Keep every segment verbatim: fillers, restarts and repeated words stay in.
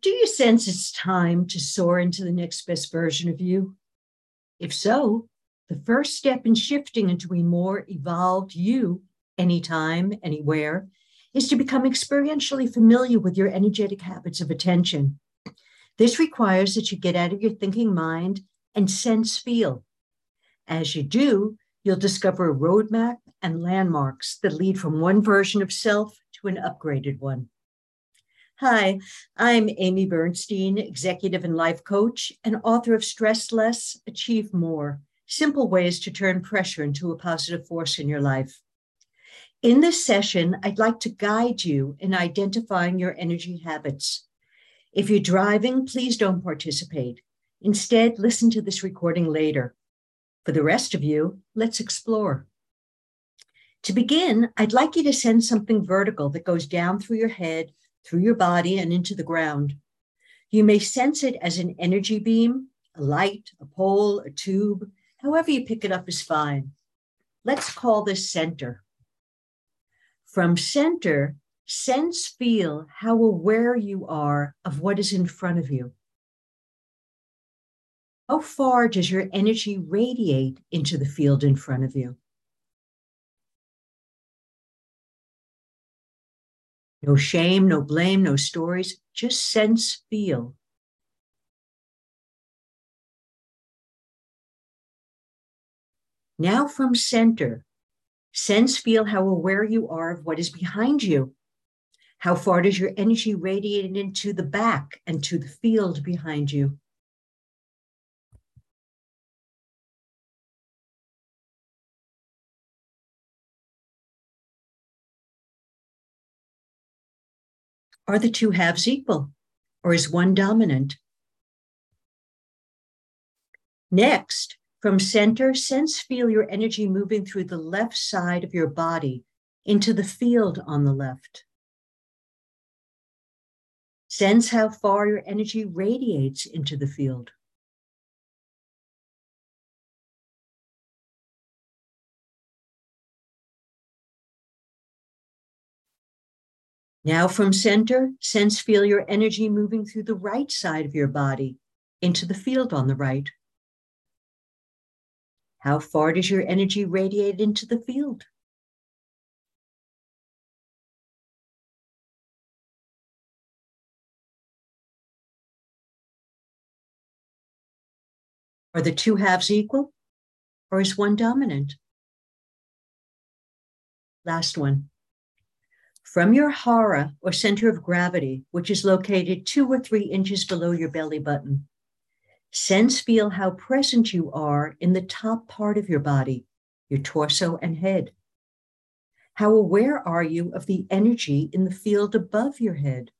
Do you sense it's time to soar into the next best version of you? If so, the first step in shifting into a more evolved you, anytime, anywhere, is to become experientially familiar with your energetic habits of attention. This requires that you get out of your thinking mind and sense feel. As you do, you'll discover a roadmap and landmarks that lead from one version of self to an upgraded one. Hi, I'm Amy Bernstein, executive and life coach and author of Stress Less, Achieve More, Simple Ways to Turn Pressure into a Positive Force in Your Life. In this session, I'd like to guide you in identifying your energy habits. If you're driving, please don't participate. Instead, listen to this recording later. For the rest of you, let's explore. To begin, I'd like you to send something vertical that goes down through your head, through your body, and into the ground. You may sense it as an energy beam, a light, a pole, a tube. However you pick it up is fine. Let's call this center. From center, sense, feel how aware you are of what is in front of you. How far does your energy radiate into the field in front of you? No shame, no blame, no stories, just sense, feel. Now from center, sense, feel how aware you are of what is behind you. How far does your energy radiate into the back and to the field behind you? Are the two halves equal, or is one dominant? Next, from center, sense, feel your energy moving through the left side of your body into the field on the left. Sense how far your energy radiates into the field. Now from center, sense, feel your energy moving through the right side of your body into the field on the right. How far does your energy radiate into the field? Are the two halves equal, or is one dominant? Last one. From your hara, or center of gravity, which is located two or three inches below your belly button, sense, feel how present you are in the top part of your body, your torso and head. How aware are you of the energy in the field above your head?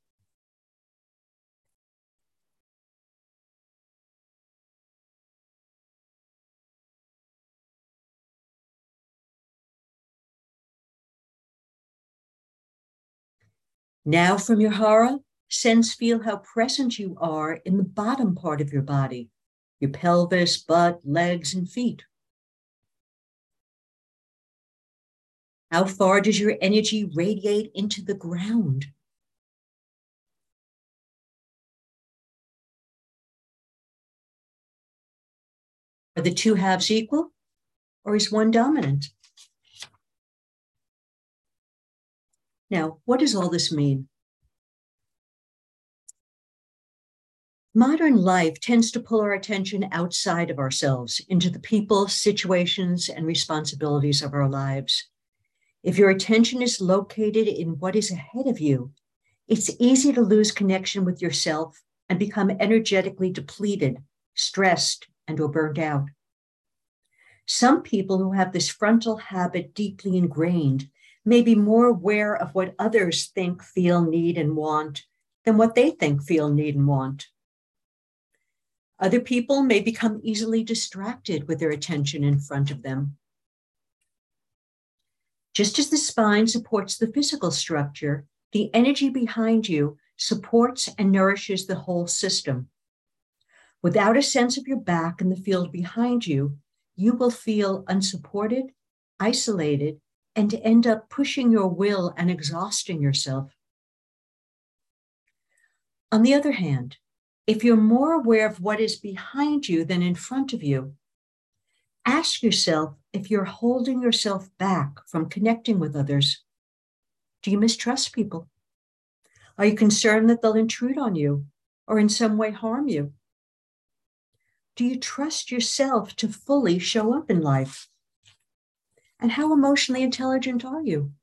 Now from your hara, sense, feel how present you are in the bottom part of your body, your pelvis, butt, legs, and feet. How far does your energy radiate into the ground? Are the two halves equal, or is one dominant? Now, what does all this mean? Modern life tends to pull our attention outside of ourselves into the people, situations, and responsibilities of our lives. If your attention is located in what is ahead of you, it's easy to lose connection with yourself and become energetically depleted, stressed, and or burned out. Some people who have this frontal habit deeply ingrained may be more aware of what others think, feel, need, and want than what they think, feel, need, and want. Other people may become easily distracted with their attention in front of them. Just as the spine supports the physical structure, the energy behind you supports and nourishes the whole system. Without a sense of your back and the field behind you, you will feel unsupported, isolated, and to end up pushing your will and exhausting yourself. On the other hand, if you're more aware of what is behind you than in front of you, ask yourself if you're holding yourself back from connecting with others. Do you mistrust people? Are you concerned that they'll intrude on you or in some way harm you? Do you trust yourself to fully show up in life? And how emotionally intelligent are you?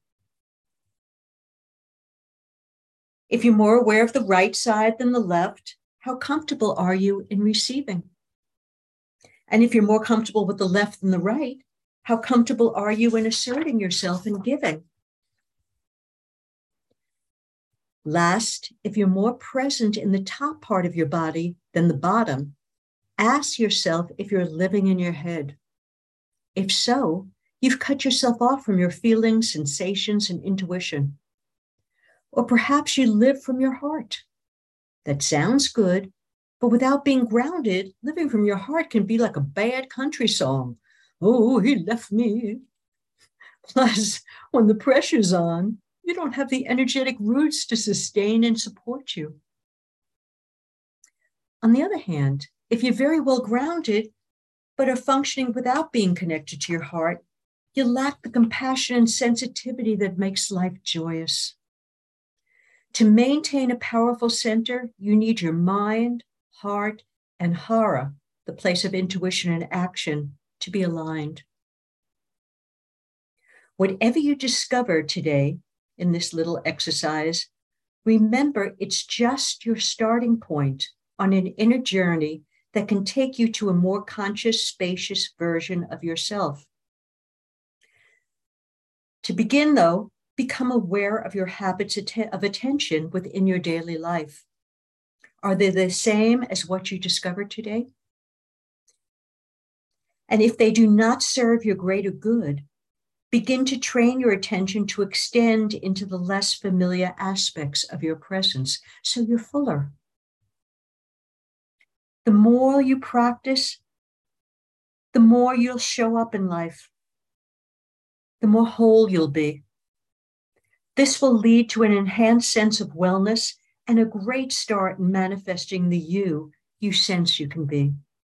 If you're more aware of the right side than the left, how comfortable are you in receiving? And if you're more comfortable with the left than the right, how comfortable are you in asserting yourself and giving? Last, if you're more present in the top part of your body than the bottom, ask yourself if you're living in your head. If so, you've cut yourself off from your feelings, sensations, and intuition. Or perhaps you live from your heart. That sounds good, but without being grounded, living from your heart can be like a bad country song. Oh, he left me. Plus, when the pressure's on, you don't have the energetic roots to sustain and support you. On the other hand, if you're very well grounded, but are functioning without being connected to your heart, you lack the compassion and sensitivity that makes life joyous. To maintain a powerful center, you need your mind, heart, and hara, the place of intuition and action, to be aligned. Whatever you discover today in this little exercise, remember it's just your starting point on an inner journey that can take you to a more conscious, spacious version of yourself. To begin, though, become aware of your habits of attention within your daily life. Are they the same as what you discovered today? And if they do not serve your greater good, begin to train your attention to extend into the less familiar aspects of your presence so you're fuller. The more you practice, the more you'll show up in life, the more whole you'll be. This will lead to an enhanced sense of wellness and a great start in manifesting the you you sense you can be.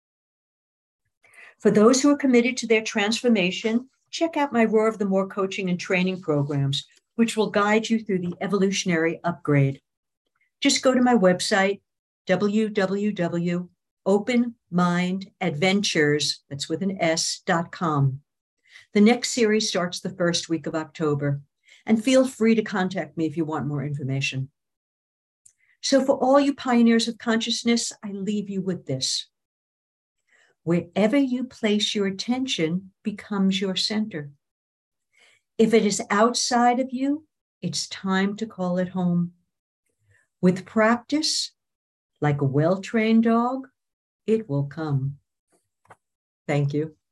For those who are committed to their transformation, check out my Roar of the More coaching and training programs, which will guide you through the evolutionary upgrade. Just go to my website, w w w dot open mind adventures, that's with an S, dot com. The next series starts the first week of October, and feel free to contact me if you want more information. So for all you pioneers of consciousness, I leave you with this. Wherever you place your attention becomes your center. If it is outside of you, it's time to call it home. With practice, like a well-trained dog, it will come. Thank you.